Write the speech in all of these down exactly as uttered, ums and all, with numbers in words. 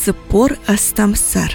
سپور استم سر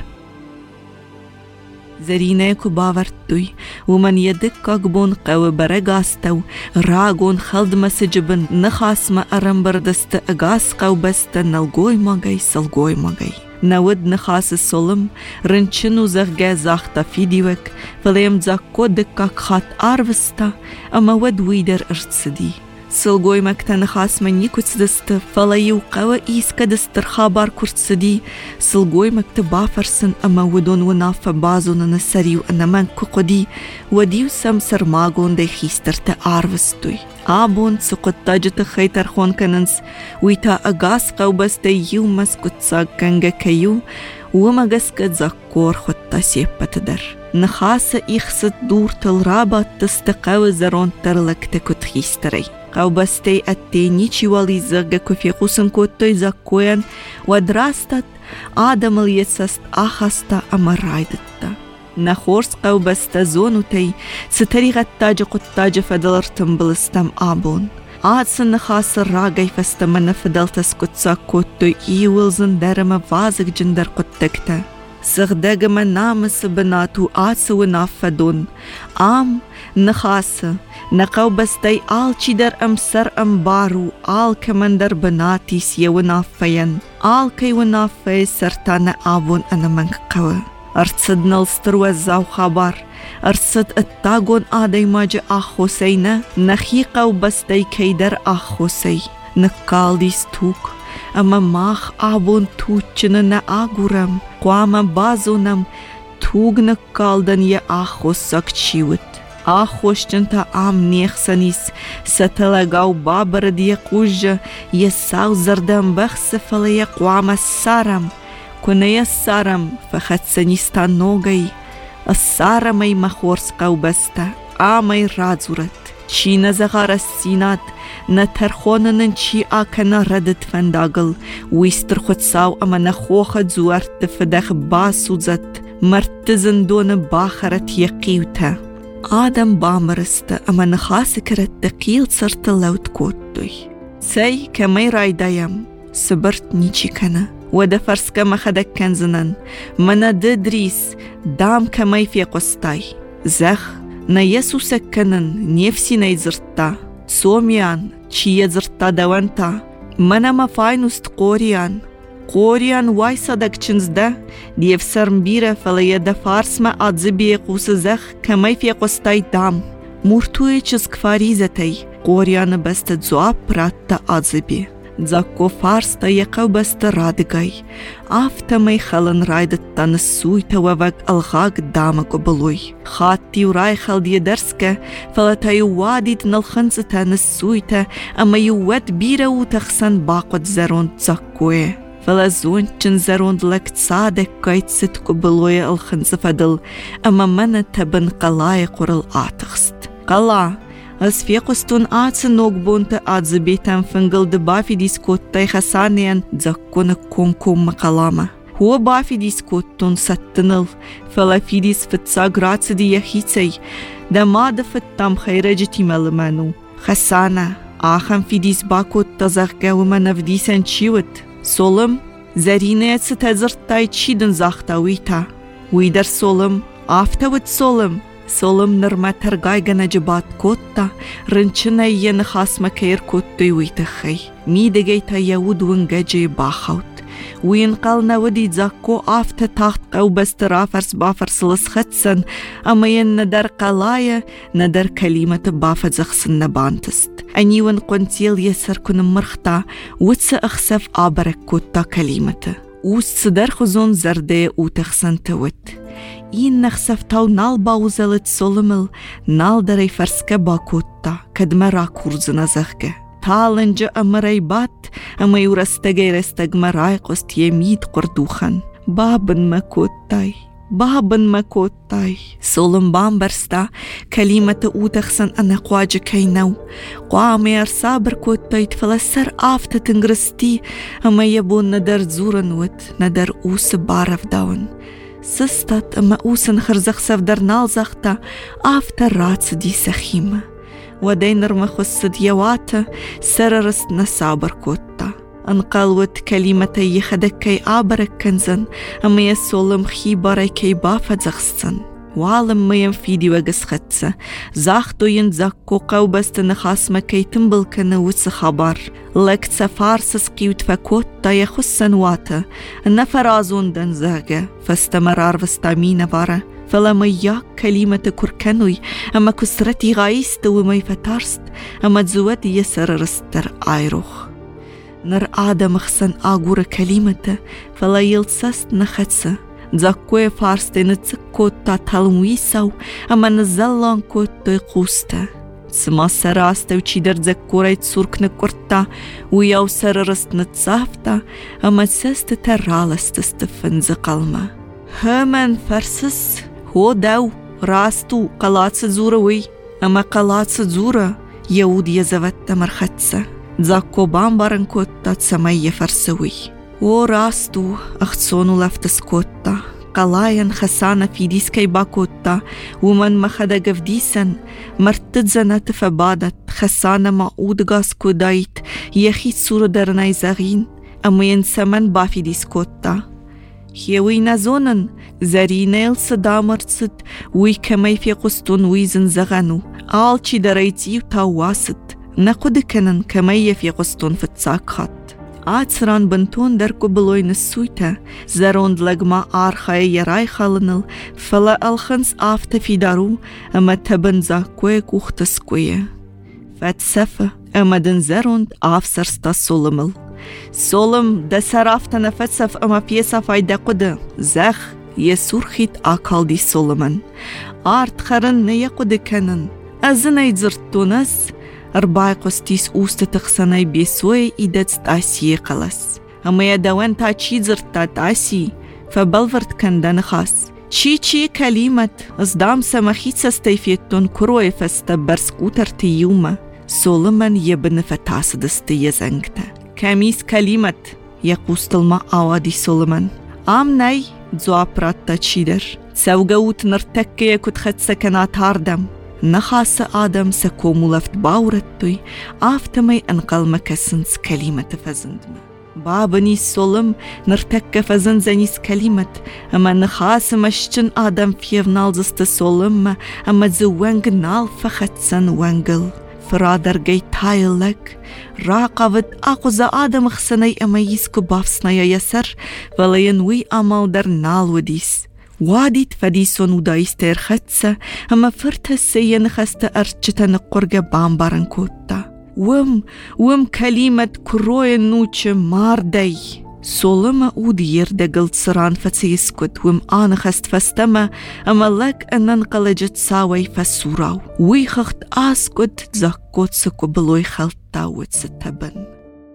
زرینه کو باورد دوی و من یدک گبون قو برگاستو راگون خلد مسجبن نخاسم ارم بردست اگاس قو بست نلگوی مگی سلگوی مگی نود نخاس سولم رنچنو زغگه زاختا فیدیوک فلیم زاکو دکاک خات آروستا اما ود ویدر ارتسدی سلگوی مکتا نخاس من نیکوچ دست فلایو قوه ایسکا دستر خابار کرتسدی سلگوی مکتا بافرسن اما ودون و ناف بازون نسریو انمان کو قدی ودیو سمسر ماغون دی خیستر تا آروستوی آبون سقط تاجت خیتر خون کننس ویتا اگاس قو بست یو مسکت ساگ کنگه کیو وما قسكت زاكور خطا سيبت در نخاس إخست دور تلرابا تستقاو زرون ترلك تكت خيستري قو بستي التيني چوالي زغا كفي قوسن كوتوي زاكوين ودراستت آدم اليسست آخستا أما رايدتا نخورس قو بستا زونو تي ستريغت تاج قطاج فدلرتم بلستم آبون آدسن نخاس راگای فستمن فدلتس کتسا کتو ایولزن درم وازق جندر قطکتا سغدگ من نامس بناتو آدس و نافدون آم نخاس نقو بستی آل چی در ام سر ام بارو آل کمن در بناتی سی و نافین آل کی و نافی سرطان آبون انمنگ قوه ارتصد نلستر و زاو خبر ارصد التاغون آدای ماج آخو سینا نخیقا و بستی کی در آخو سی نکال دیس توک اما ماخ آبون توچن نا آگورم قوام بازونم توگ نکالدن یا آخو سک چیوت آخوشتن تا آم نیخ سنیس ستلگاو بابر دی قوج یا ساو زردم بخس فلی قوام سارم کنه یا سارم فخد سنیستا نوگی السارة مي مخورس قو بستا آمي رازورت چی نزغار السينات نترخونن چی آکنا ردت فنداغل ويستر خود ساو اما نخوخ زوارت فدخ باسوزت مرتزن دون باخرت يقيوتا آدم بامرست اما نخاس کرت دقيل سرت لوت كوتوي سي كمي رايدايم صبرت نيچي كنا وده فرسكا مخدك كنزنن منا ددريس دام كمي في قستاي زخ نا يسو سكنن نفسي نيزرتا سوميان چي يزرتا دوانتا منا ما فاينوست قوريان قوريان واي صدق چنزده ديف سرمبيرة فليه ده فارس ما ادزبي قوس زخ كمي في قستاي دام مورتوي چز كفاريزتي قوريان بست زواب براتا ادزبي زاكو فارس تا يقو بست رادگاي آفتا مي خلن رايدت تنسوي تووك الغاق دامك بلوي خاتي وراي خل دي درسك فلتا يواديت نلخنس تنسوي تا اما يواد بيرا وتخسن باقود زرون تزاكوه فلا زون چن زرون لك تصادك كايت ستكو بلوي الخنس فدل اما من تبن قلاي قرل آتخست قلا از فيقستون آتس نوغبونت آتزبيتان فنگل دبافي ديسكوتاي خسانيان زاكونا كوم كوم مقالامة هو بافي ديسكوتون ستنل فلا فيديس فتساق راتس دي يخيتسي دا ما دفتام خيرجتي ملمانو خسانا آخم فيديس باكوت تزاقا وما نفديسان چيوت سولم زرينيت ستزرتاي چيدن زاختاويتا ويدر سولم آفتاوت سولم سولم نرما ترگای نجبات کوتا رنچنا ین خاص مکیر کوتوی ویتخی میدگی تا یود ونگجی باخوت وینقل نودی زاکو آفت تاخت قو بسترا فرس بافرس لسختسن اما ین ندر قلایا ندر کلمت بافت زخسن نبانتست انیون قنتیل یسر کنم مرختا وتس اخسف آبرک کوتا کلمت وست صدر خزون زرده او تخسن توت این نخسفتاو نال باوزلت سولمل نال دري فرسكا باكوتا كدمرا كورزنا زخكا تالنجا امري بات اما يورستگي رستگ مراي قست يميد قردوخن بابن مكوتاي بابن مكوتاي سولم بامبرستا كلمة او تخسن انا قواج كينو قوامي ارسابر كوتاي تفلسر آفت تنگرستي اما يبون ندر زورن وت ندر اوس بارف داون سستت اما اوسن خرزخ سفدر نالزختا آفتر راتس دي سخيمة ودين رمخصد يواتا سررست نسابر كوتا انقلوت كلمتي يخدكي آبرك كنزن أما يسولم خيباري كي بافت زغستن وعالم ميم فيدي وقس خدسة زاختو ينزاكو قوبستن خاسمة كي تنبل كنوتس خبر لك تسفارسس قيوت فكوت تا يخصن واتا النفرازون دنزاقة فاستمرار فاستامين بارا فلما ياك كلمة كركنوي أما كسرتي غايست وما يفتارست أما تزود يسر رستر آيروخ نر آدم خسن آغور كلمة فلا يلسست نخدسة زاكوه فارستي نتسكوت تا تلمويساو أما نزلان كوت تا قوستا سما سراستا وچيدر زكوري تسورك نكورتا وياو سر رست نتصافتا أما تسست ترالست استفن زقلما همن فرسس هو داو راستو قلاتس زوروي أما قلاتس زورا يود يزوت مرختسة زاكو بامبارن كوتا تسمي فرسوي و راستو اختصونو لفتس كوتا قلاين خسانة في ديسكي باكوتا ومن مخدا قفديسن مرتدزنا تفبادت خسانة معود غاس كودايت يخي سورو درناي زغين أما ينسمن بافي ديسكوتا هيوي نزونن زرينيل صدامرتسد وي كمي في قستون ويزن زغانو آلچي دريتيو تاواسد نقود كنن كمي في قستون فتساك خط آتسران بنتون دركو بلوي نسويتا زروند لغما آرخاي يراي خالنل فلا الخنس آفتا في دارو أما تبنزا كوي كوختس كوي فاتسفة أما دن زروند آفسرستا سولمل سولم دا سرافتا نفتسف أما فيسا فايدا قد زخ يسورخيت آكال دي سولمن آرت خرن نيقود كنن أزناي زرتونس أربعة قستيس أوست تخسناي بيسوي إيدت تاسي قلس أما يدوان تا چي زرتا تاسي فبلورت كندن خاص چي چي كلمة أصدام سمخيت سستيفيتون كروي فستبر سكوتر تيوما سولمن يبن فتاس دستي يزنكتا كميس كلمة يقوست الماء آوادي سولمن آم ناي زوابرات تا چيدر سوغوت نرتكي كت خد سكنات هاردم نخاس آدم سكو ملفت باورتوي آفتمي أنقل مكسنس كلمة فزندما بابني سولم نرتك فزنزنيس كلمة أما نخاس مشجن آدم فيف نالزست سولم أما زوانج نال فختسن وانجل فرادر جي تايلك راقبت أقوز آدم خسني أما يسكو بافسنايا يسر ولا ينوي أمال در نال وديس واديت فديسون ودايستير خدسة أما فرت السيين خست أرجتا نقرق بامبارن كوتا وم وم كلمة كروي نوچ ماردي سولما ودير دقل سران فتسيسكت وم آن خست فستما أما لك أنن قلجت ساوي فسوراو ويخخت آسكت زاكوت سكو بلوي خلطا وتستبن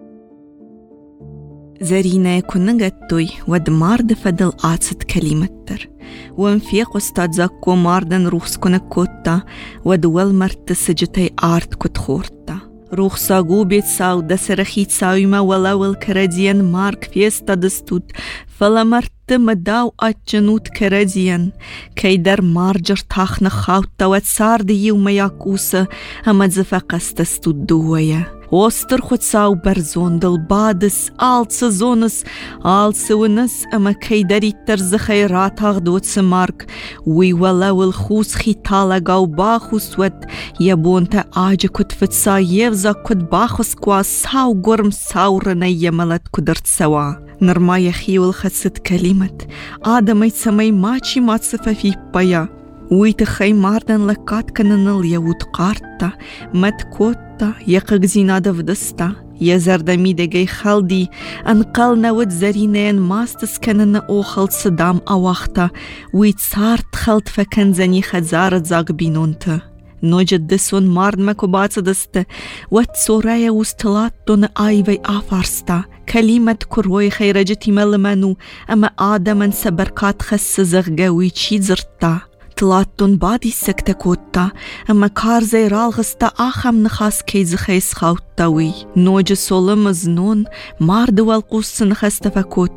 زرينا كننغتوي ود مارد فدل آتست كلمتر وانفيق استاد زاكو ماردن روخس كنكوتا ود والمرت سجتي آرت كتخورتا روخ ساقو بيت ساو دسرخيت ساويما ولا والكرديان مارك فيستا دستود فلا مرت مداو أجنوت كرديان كي در مارجر تاخن خاوتا واتسارد يوم ياكوسا أما زفاقست استود دويا وستر خود ساو برزون دل بادس آل سزونس آل سونس أما كي داري ترز خيرات أغدوت سمارك وي ولا والخوص خيطالا غاو باخوس ود يبون تا آج كد فتسا يفزا كد باخوس كوا ساو غرم ساو رني يملت كدرت سوا نرما يخي والخدست كلمة آدم يتسمي ماشي ماتصفة في بايا ويتخي ماردن لكات كنن اليهود قارتا مت كوتا يقق زينادا فدستا يزردمي دقي خالدي انقل نود زرينين ماستس كنن اوخل صدام اواختا ويتسار تخلت فكن زني خزارت زاق بينونتا نوجد دسون مارد مكو باتصدست وات سورايا وستلات دون آيوي آفارستا كلمة كروي خيرجتي ملمنو أما آدمن سبركات خس زغقوي چي زرتا تلاتون بادي سكتا كوتا أما كار زي رالغستا آخم نخاس كيز خيس خاوتاوي نوج سولم زنون مارد والقوس نخست فكوتا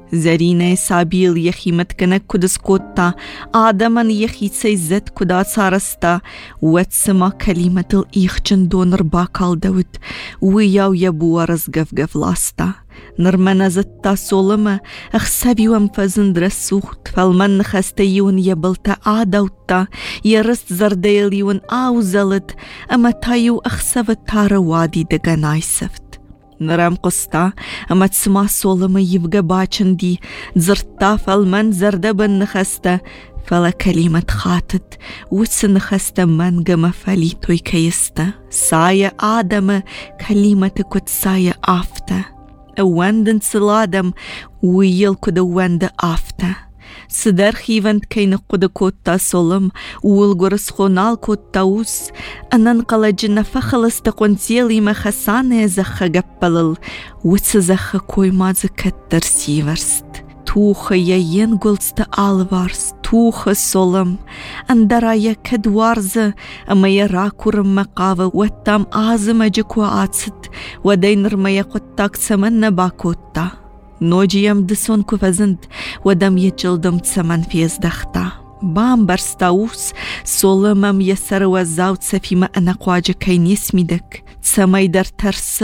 زرينة سابيل يخي متكنك كدس كوتا آدما يخي سيزت كدا سارستا واتسما كلمة الإيخ جندون رباكال داود وياو يبو رزقف قفلاستا نرمنا زتا سولما اخسابي ومفزن درسوخت فالمن خستيون يبلتا آدوتا يرست زرديليون آوزلت اما تايو اخسابت تارا وادي دقاناي سفت نرام قستا اما تسما سولما يبقى باچن دي زرتا فالمن زردبن نخستا فلا كلمة خاتت وتسن خستا من قم فليتوي كيستا سايا آدم كلمة كت سايا آفتا أواندن سلادم ويل كد واند آفتا سدر خيفند كين قد كوتا سولم والغرس خونال كوتا وس أنن قلجنا فخلص تقنزيلي ما خسانة زخ قبلل وتس زخ كوي ما زكتر سيورست توخ يين قلست آلوارس توخ سولم اندرايا كدوارز اما يراكور مقاوة واتام آزم جكو آتست ودينر ما يقوتاك سمن باكوتا نوجي يمدسون كفزند ودم يجلدم تسمن فيز دختا بام برستاوس سولمم يسر وزاوت سفيما انا قواجه كين يسميدك تسمي در ترس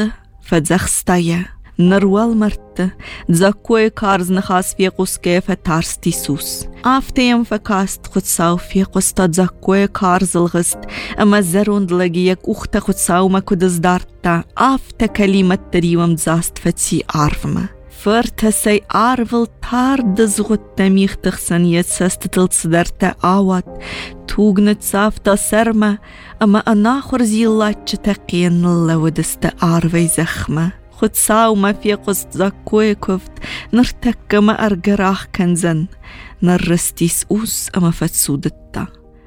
فزخستايا نروال مرت زكوي كارز نخاس في قوس كيف تارستي سوس آفتيم فكاست خدساو في قوستا زكوي كارز الغست اما زرون دلقيك اختا خدساو ما كدز دارتا آفتا كلمة تريوم زاست فتسي عارفما فرتسي عارفل تار دزغت تميخ تخسن يتسستتل صدرتا آوات توغنت سافتا سرما اما اناخر زيلات تقين اللودست عارفي زخمة خد ساو ما في قصد زكوي كفت نرتك ما أرقراخ كنزن نرستيس أوس أما فتسودتا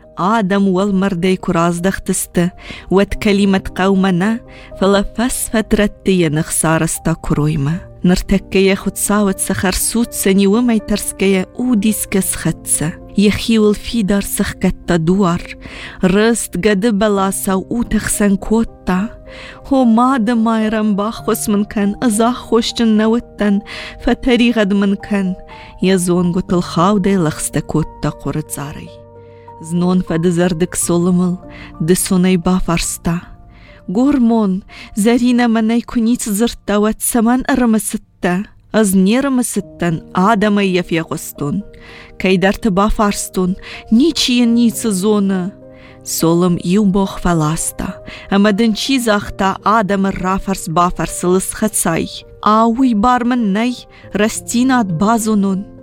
آدم والمردي كراز دختست وات كلمة قومنا فلفس فترتي نخسارستا كرويمة نرتكي خد ساوت سخر سوت سني وما يترسكي أوديس كسختسا يخيول في دار سخكتا دوار رست قد بلاسا وتخسن كوتا هو ما دمايرم باخوس من كان ازاخ خوشتن نوتن فتري غد من كان يزون قوت الخاودي لخستا كوتا قرد زاري زنون فد زردك سولمل دسوني بافرستا غورمون زارينا مناي كونيت زرتا واتسمان ارمستا از نيرمستن آدم يفي غستون كي درت بافرستون نيچي نيц زونا سولم يومبوخ فلاستا اما دنچي زاختا آدم رافرس بافرس لسختصاي آوي بارمن ناي رستينات بازونون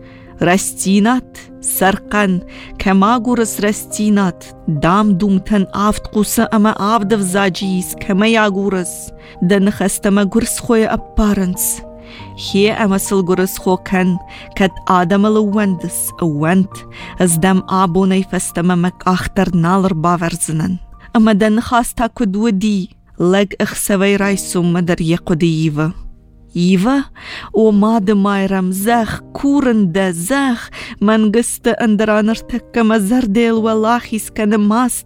رستينات سرقن كما غورس رستينات دام دومتن آفت قوسا اما آفدف زاجيس كما ياغورس دن خستما غورس خوي أبارنس هي أمسل غورس خو كان كد آدم لوندس أوانت از دم آبوني فستما مك آختر نالر باورزنن اما دن خاستا كد ودي لگ اخسوي رايسو مدر يقودي يوا يوا او ما دمايرم زخ كورنده زخ من قست اندرانر تكما زرديل واللاخيس كان ماست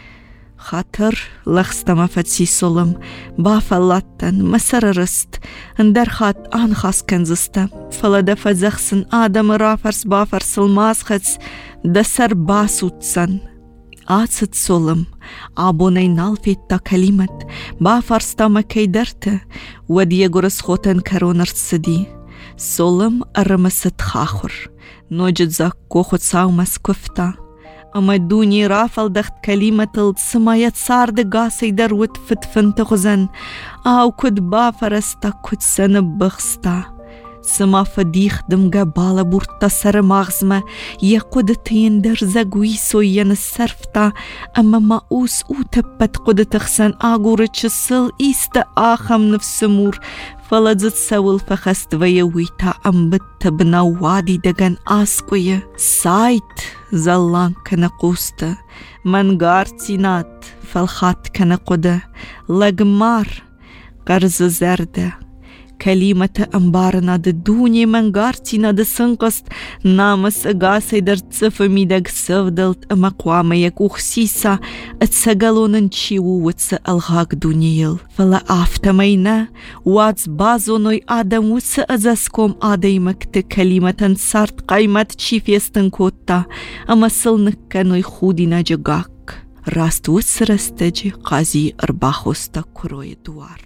خاطر لخستما فتسي سولم بافلاتن مسر رست اندر خات آن خاص كنزستا فلدا فزخسن آدم رافرس بافرس الماسخت دسر باسوتسن آتست سولم آبوني نالفيتا كلمة بافرستا مكي درت ودي غرس خوتن كرونر سدي سولم ارمست خاخر نوجد زاكو خود ساو مسكفتا اما دوني رافل دخت كلمة السمايت سارد غاسي دروت فتفنت غزن او كد بافرستا كد سن بخستا سما فديخ دمجا بالا بورتا سر مغزمة يقود تيندر زاقوي سوين السرفتا اما ما اوس او تبت قد تخسن اغور تشسل ايست آخم نفس مور فلزت سول فخست ويويتا امبت بنا وادي دغن اسقوية سايت زلان كنقوستا منغار تينات فالخات كنقودة لغمار قرز زردة كلمة أمبارنا ددوني من غارتنا دسنقست نامس أغاسي درتسف ميدق سفدلت أمقوام يكوخ سيسا اتساقلون انشيو واتسألغاق دونيل فلا آفتمينا واتس بازونوي آدم واتسأزاسكم آديمكت كلمة سارت قايمت تشيفيستن كوتا أما سلنكنوي خودنا جغاق راست واتسرستجي قازي أرباخوستا كروي دوار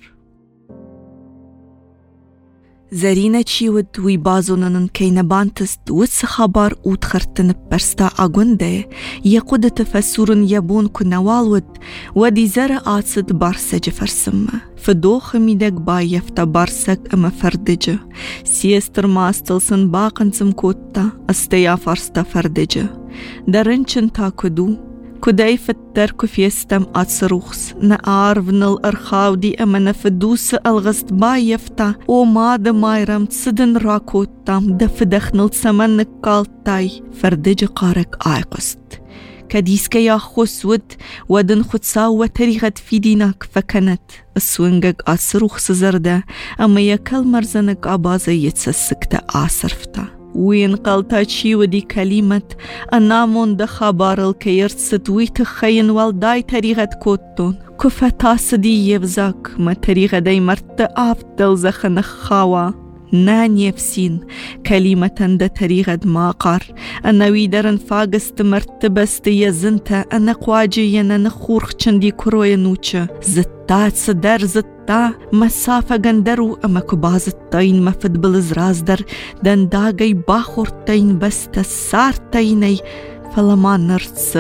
زرينة تشيود وي بازونن كينا بانتست واتس خبر وتخرتن برستا أغنده يقود تفسورن يبون كنوالود ودي زر آتسد بارسج فرسم فدوخ ميدك بايفتا بارسك أما فردجة سيستر ماستلسن باقن سمكوتا استيا فرستا فردجة درنشن تاكدو كداي فتركو فيستم أتصروخس نعارفن الأرخاو دي أما نفدوس الغست بايفتا وما دمايرم تسدن راكوتام دفدخن السمن قالتاي فردج قارك آيقست كديسك يا خسود ودن خدساو وتريغت في دينك فكانت السوينجك أتصروخس زرده أما يكال مرزنك أبازي يتسسكتا آسرفتا وين قالتا تشي ودي كلمة أنامون ده خبار الكيرت ستوي تخين والداي تريغت كوتون كفتا سدي يبزاك ما تريغ داي مرت آفتل زخن خاوا نان يفسين كلمة ده تريغد ماقر أنا ويدرن فاقست مرتبست يزنتا أنا قواجينا نخورخ چندي كروي نوچه زتات صدر زتا مسافة غندرو أما كباز التاين مفد بالزرازدر دن داغي باخور تاين بست سار تايني فلما نرتس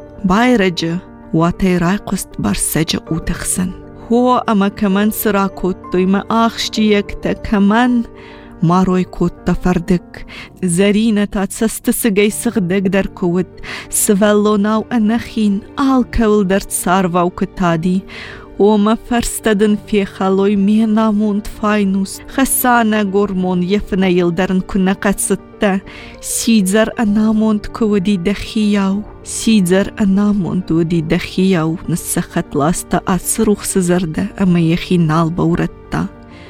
بايرجة واتي رايقست برسجة وتخسن هو أما كمان سراكوتو ما آخشتي يكتا كمان ماروي كوتا فردك زرينة تاتسستسجي سغدك در كود سفلوناو أنخين آل كول درت سارفا وكتادي وما فرستدن في خلوي مينا مونت فاينوس خسانا غورمون يفنا يلدرن كنا قد ستا سيدزر أنامونت كودي دخياو سيدزر أنامونت ودي دخياو نسخت لاستا أتصروخ سزرده أما يخي نال بورتا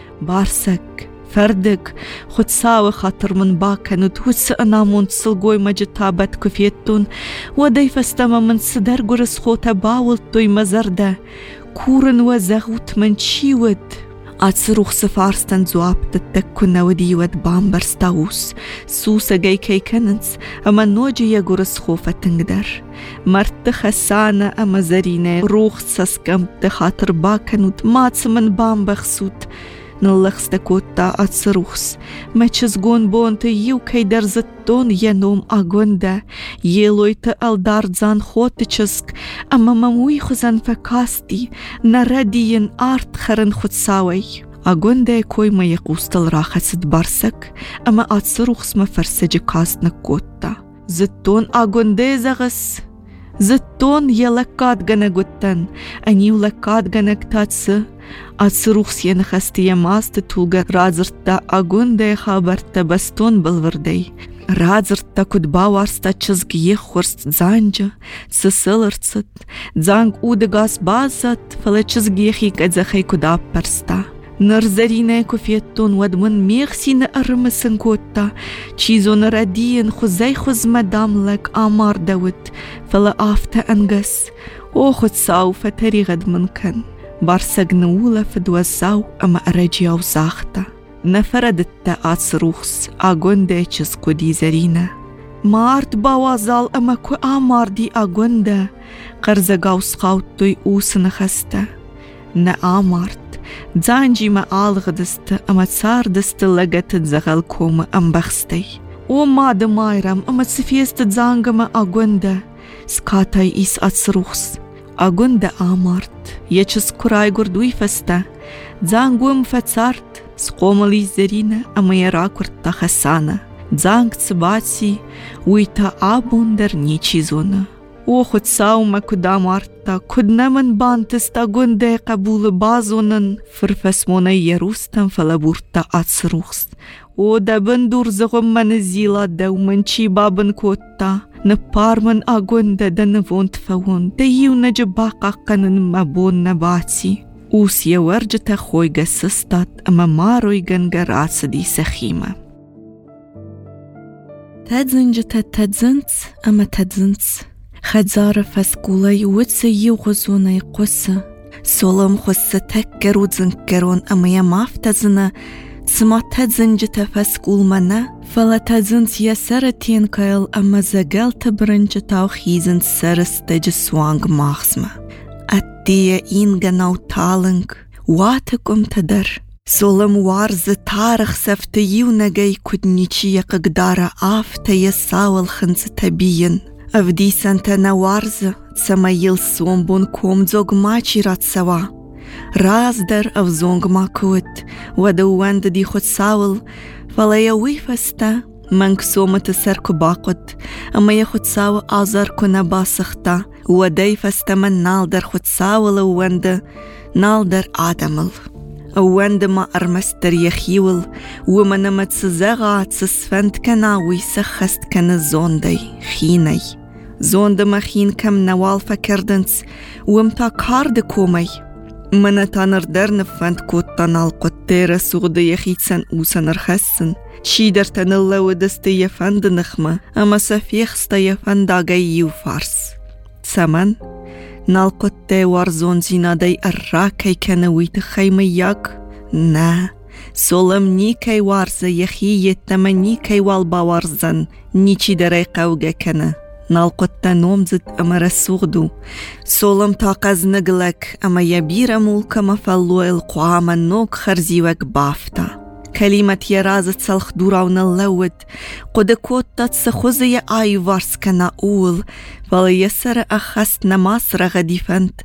بارسك فردك خد ساوي خاطر من باكن وتوس أنامون تسلقوي مجتابت كفيتون ودي فستما من صدر قرس خوتا باولتوي مزرده كورن وزغوت من شيود أتصروخ سفارستن زواب تتكنا وديود بامبرستاوس سوسا جاي كي كننس أما نوجي يقرس خوفة تنقدر مرت خسانة أما زرينة روخ سسكم تخاطر باكنوت ماتس من بامبخسوت نلخس تكوتا أتصروخس ما چزگون بونت يو كي درزتون ينوم أغوندا يلويت الدار زان خوت چزگ أما مموي خزن فكاستي نردين آرت خرن خود ساوي أغوندا كوي ما يقوستل راخست بارسك أما أتصروخس ما فرسج كاست نكوتا زتون أغوندا زغس زتون يلقات غنغوتن أنيو لقات غنغتاتس أتصروخس ينخستي ماست توغا رازرتا أغوندا خابرتا بستون بالوردي رازرتا كد باوارستا چزگ يخورست زانجا سسلرتست زانگ اودغاس بازت فلا چزگ يخي كدزخي كدا برستا نرزرينه كفيتون ودمن ميغسين أرمسن كوتا چيزون ردين خزي خز مدام لك آمار داود فلا آفتا أنغس او خد ساو فتري غد منكن بارسق نولا فدوزاو أما أرجياو زاختا نفردت أتصروخس أغوندا چزكو دي زرينه مارت باوازال أما كو آمار دي أغوندا قرزقاو سقاوتوي اوس نخستا نا آمارت زانجي ما آلغدست أما تسار دست لغت زغل كوم أمبخستي وما دمايرم أما تسفيست زانغ ما أغوندا سكاتاي إيس أتصروخس أغوندا آمارت يچس كراي غردوي فستا زانغوم فتسارت سقوملي زرينة أما يراكورت تخسانا زانغ تسباتي ويتا آبوندر نيچي زونا وخد ساوما كدا مارتا كدنا من بانتستا غوندا قبول بازونن فرفسمونا يروستن فلابورتا أتصروخس ودا بندور زغم من زيلا دو من چي بابن كوتا نبار من أغوندا دنفون تفون ديو نجباقا قنن مبون نباتي Oes jewerjeta خوی گسستات اما ماروی گنگر آسدی سخیمه. تدزنجتا تدزنس اما تدزنس. خدزار فسکولای وطسه یو غزونای قصه. سولم خصه تکر و زنکرون اما یماف تزنه. سما تدزنجتا فسکول منه. فلا تدزنس یا سر تین کایل اما زگل تبرنجتا و خیزن سرستج سوانگ ماخسمه. اتیه این گناو تالنگ. واتکم تدر. سولم وارز تارخ سفت یو نگی کدنیچی یقدار آفت یساول خنز تبیین. افدی سنتا نوارز سمایل سومبون کوم زوگ ماچی رات سوا. راز در او زونگ ما کوت و دووند دی خود ساول فلا وی فستا منگ سومت سرکو باقود اما ی خود ساو آزار کنه باسختا و دی فستا من نال در خود ساول وند نال در آدمل وند ما ارمستر یخیول و منمت سزغات سسفند کناوی سخست کنه زوندی خینی زوند ما خین کم نوال فکردنس ومتا کارد کومی من تانر در نفند کود تانال قطیر سوغد یخیتسن اوسن ارخستن چی در تنله و دست یفند نخمه اما سفیخست یفند آگه یو فارس سمن نال قطی وارزون زیناده اراکی کنویت خیمه یک نه سولم نیکی وارزه یخی یتم نیکی والبا وارزن نیچی دره قوگه کنه نال قطه نومزد اما رسوغدو سولم تاقز نگلک اما یبیر مولک مفلو القوام نوک خرزیوک بافتا کلمت یرازت سلخ دوراون اللود قد کوتت سخوزی آی وارس کنا اول ولی یسر اخست نماس رغدیفند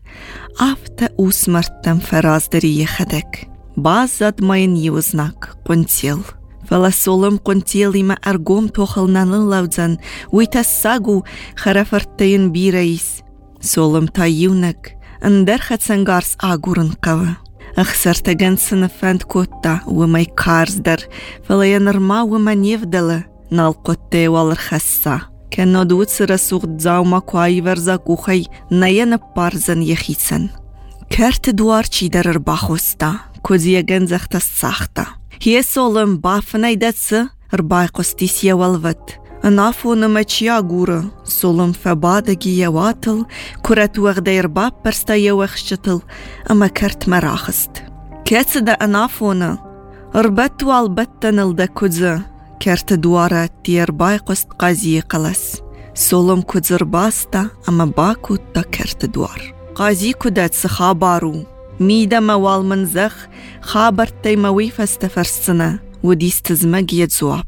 آفت اوس مرتم فراز دری خدک باز زد ماین یوزناک قنتیل فلا سولم قنتیلی ما ارگوم توخل نانل لوزن ویتا ساگو خرافرتین بی رئیس سولم تا یونک اندر خد سنگارس آگورن قوه اخسرت جنس نفند كوتا وما يكارز در فلا ينرما وما نيفدله نال قطة والرخصة كان دوت سرسوغ دزاو ما كواي ورزا كوخي ناين بارزن يخيسن كارت دوار چي در ارباخوستا كوزي جنزخت الساختا هي سولم بافناي دتس ارباي قستيس يوالوت نافو نمچيا غورا سولم فبادگي يواتل كرت وغدير باب برستا يوخشتل اما كرت مراخست كاتس دا انافونا اربت والبتن الدا كوزا كرت دوارا تير باي قست قازي قلس سولم كوزر باستا اما باكو تا كرت دوار قازي كودات سخابارو ميدا موال منزخ خابر تيموي فاستفرسنا وديست زمجيت زواب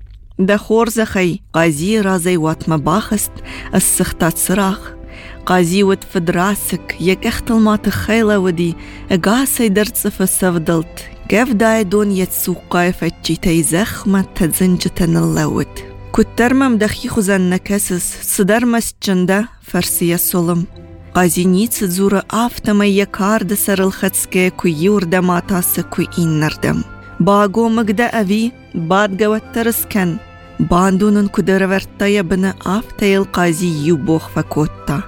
ده خورزه خي قازي رازي وات مباخست السختات صراخ قازي وات فدراسك يك اختل ما تخيله ودي اقاسي درت فسفدلت كيف داي دون يتسوقاي فتشي تيزخمة تزنجتن اللود كتر ممدخي خزن نكسس صدر مسجنده فرسي السلم قازي نيت زورة آفتما يكار دسر الخدسكي كو يورد ما تاسك كو إين نردم باقو مقدا أبي باد قوات ترسكن باندونن كدر ورطايا بنا آفتاي القازي يوبوخ فكوتا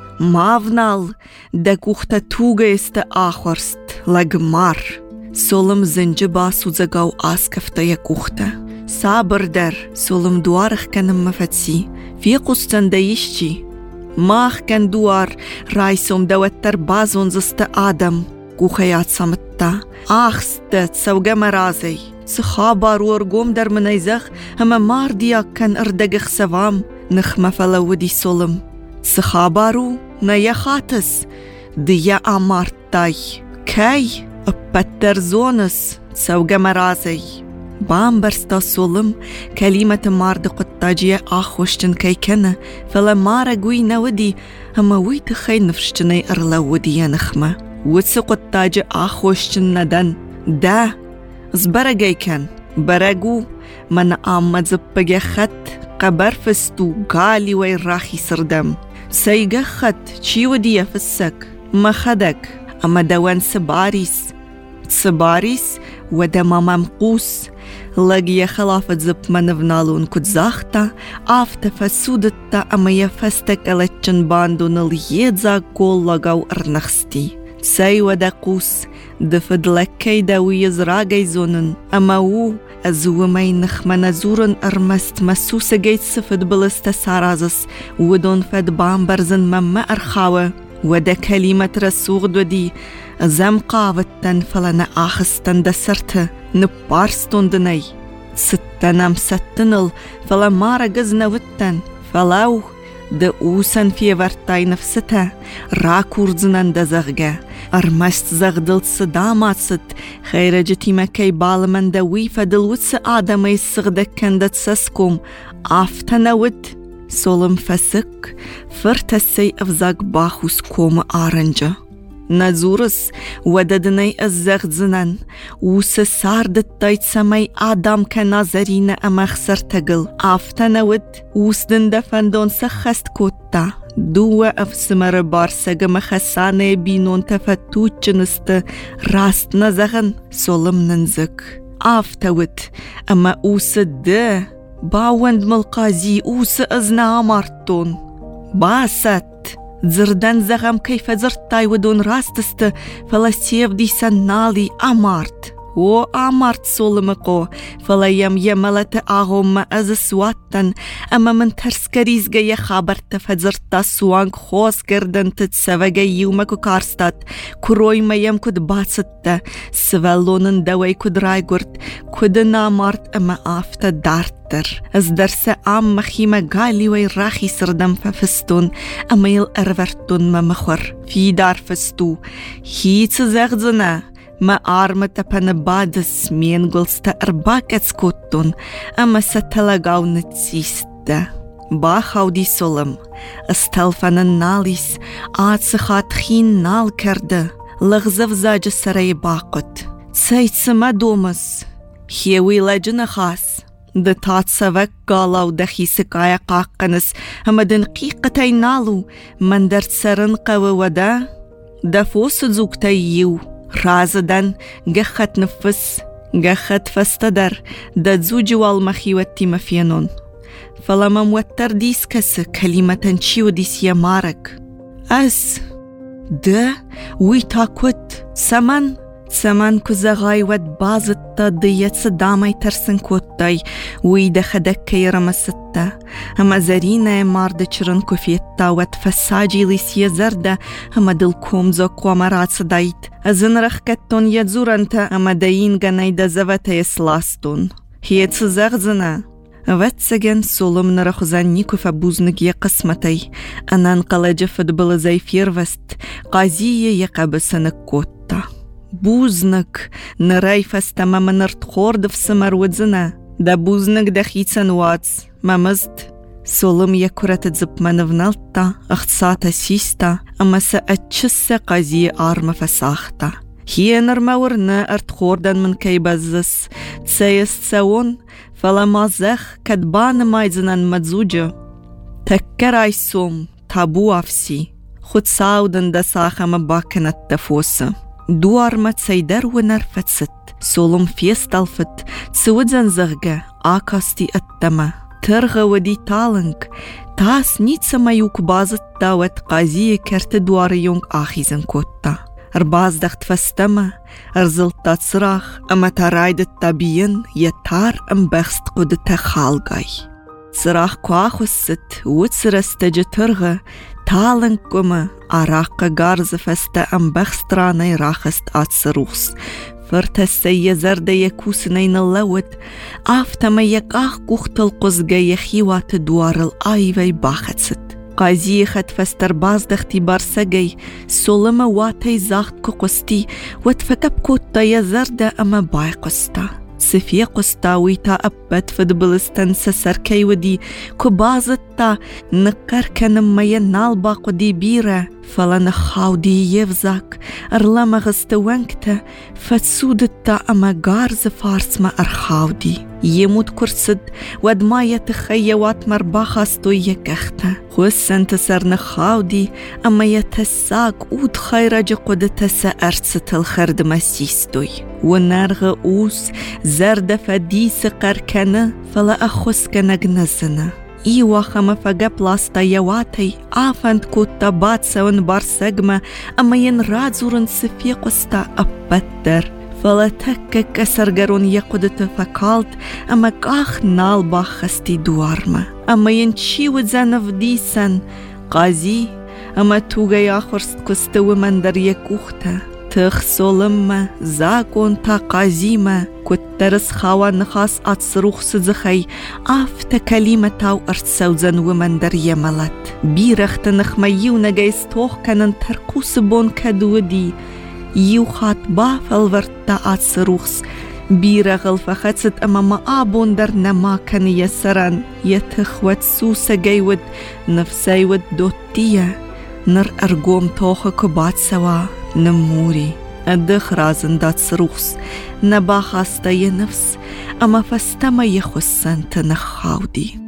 مافنال دا كوختا توغا است آخورست لغمار سولم زنجبا سوزاقاو آسكفتايا كوختا صابر در سولم دوارخ كنم مفتسي في قستن دايشتي ماخ كان دوار رايسوم دواتر بازون زست آدم كوخيات سمتا آخستت سوغا مرازي سخابار ورقوم در منيزخ هما مارديا كان اردقخ سوام نخمة فلودي سولم سخابارو نيا خاتس ديا آمارتاي كاي ابتر زونس سوغا مرازي بام برستا سولم كلمة مارد قطاجية آخوشتن كي كنا فلا مارا قوي نودي هما ويت خي نفرشتني ارلا ودي نخمة وتس قطاجة آخوشتن ندن دا زبرقاي كان برقو من آمد زبقى خط قبر فستو قالي وي راخي سردم سيقى خط چي ودي يفسك ما خدك اما دوان سباريس سباريس ودما ممقوس لقيا خلافة زب منفنالون كد زاختا آفتا فسودتا اما يفستك الاتشن باندو نليد زاقول لغاو ارنخستي سي ودقوس دفدلك كيدا ويزراغي زونن أما و أزو مينخ منزورن أرمست مسوس جيت سفد بلست سارازس ودون فد بامبرزن مما أرخاوة ودا كلمة رسوغ دودي زم قاوتن فلنا آخستن دسرت نبارستون دني ستنم ستنل فلا مارا قزنا وتن فلاو دا اوسن في ورتاي نفستا راكورزنن دا زغجا أرمست زغدلت صدامات ست خير جتي مكي بالمن دا ويفا دلوتس آدم يسغدك كندت سسكم آفتنا ود سولم فسك فرتسي أفزاق باخوس كوم آرنجا نزورس وددني الزغد زنن وس ساردت تايت سمي آدم كنازرين أما خسرتقل آفتنا ود وسدن دفندون سخست كوتا دوه افسمر بارسگ مخسانه بینون تفتوت جنست راست نزغن سولم ننزك آفتوت اما اوس ده باوند ملقازي اوس ازنا مارتون باست زردن زغم كيف زرتاي ودون راستست فلسيف دي سنالي امارت و آمارت سولمقو فلا يم يملت آغوم از سواتن اما من ترسكريزگه ي خابرت فزرتا سوانگ خوص گردن تد سوگه يومكو كارستات كروي ما يم كد باتست سوالونن دوي كد راي گرد كد نامارت اما آفتا دارتر از درس آم مخيمة غالي وي راخي سردم ففستون اما يل ارورتون ما مخور في دار فستو هيت زغزنا ما آرمت پن بادس مين گلستا ارباك اتسكوتون اما ستلقاو نتسيست با خودي سولم استلفن ناليس آتسخات خين نال کرده لغزف زاج سري باقت سيتس ما دومس هيوي لجن خاص د تات سوك قالاو دخي سكايا قاقنس اما دنقيقتي نالو من درد سرن قوة ودا دفوس زوكتي يو رازدن گخت نفس گخت فستدر دا زوج والمخيوتي مفينون فلما موتر ديس كس كلمة شيو ديس يمارك أس ده ويتا كوت سمن سمن كزغاي ود بازتا ديت صدامي ترسن كوتاي ويدا خدك يرمستا اما زرينة مارد چرن كفيتا ود فساجي ليسيا زرده اما دل كومزو قوامرات صدايت ازن رخكتون يدزورنتا اما داين غناي دا زوتا يسلاستون هيت سزغزنا واتسجن سولم نرخزان نيكو فبوزنك يا قسمتي انا انقلج فدبل زي فيروست قازية يقبسنك كوتا بوزنك نراي فستما منرت خورد في سمر ودزنا دا بوزنك دخيتسن واتس ممزد سولم يكرة تزب منفنالتا اختصاتا سيستا اما سأتشس قازي آرم فساختا هي نرمورنا ارت خوردن من كي بزس تسايست ساون فلما زخ كدبان مايزنن مدزوجة تكراي سوم تابو افسي خود ساودن دا ساخة مباكنت تفوسة دوار ما تسيدر ونرفت ست سولم فيستالفت تسودزن زغجة آكاستي التما ترغى ودي تالنك تاس نيتسا ما يوك بازت داوت قازية كرت دوار يونغ آخيزن كوتا ارباز دخت فستما ارزلتا صراخ اما ترايد التابين يتار ام بخست قدتا خالقاي صراخ كواخو ست وتسرستج ترغى تالن كما اراقا غارز فستا ام بخست راني راخست اتسروخس فرتسي زرد يكوسنين اللوت افتما يقاخ كوختل قزغا يخيوات دوار الايوي باخت ست قازي خد فستر باز دختي بارسجي سولما واتي زاخت كوقستي واتفكب كوتا يزرد اما باي قستا سفيا قستا ويتا ابت فدبلستن سسركي ودي كبازتا نقر كنم ينال باقو دي بيرا فلن خاودي يفزاك ارلما غستوانكتا فتسودتا اما غارز فارس ما ارخاودي يموت كرسد ود ما يتخيوات مرباخستو يكختا خوسن تسر نخاودي اما يتساق ود خيرج قدتا سأرست الخرد مسيستوي ونرغ اوس زرد فديس قركنا فلا اخوسك نغنزنا إيوا خما فجا بلاستا يواتي آفند كوتا باتسون بارسجما أما ينراد زورن سفيقستا أبتر فلا تكك كسرجرون يقود تفكالت أما كاخ نالبا خستي دوارما أما ينشيو زنف ديسن قازي أما توغا ياخرست كستو مندر يكوختا تخ سولما زاكون تا قازيما كترس خاوا نخاس أتصروخ سزخي آفتا كلمة تاو أرتسوزن ومندر يملت بيرخت نخميو نجايس توخ كانن ترقوس بون كدودي يو خات بافل ورتا أتصروخس بيرغل فخدست أما ما آبون در نما كان يسران يتخوت سوسا جيود نفسي دوتيا نر أرقوم توخ كبات سوا نموري أدخ رازن دات سروخس نبا خاستا ينفس أما فستما يخسن تنخاودي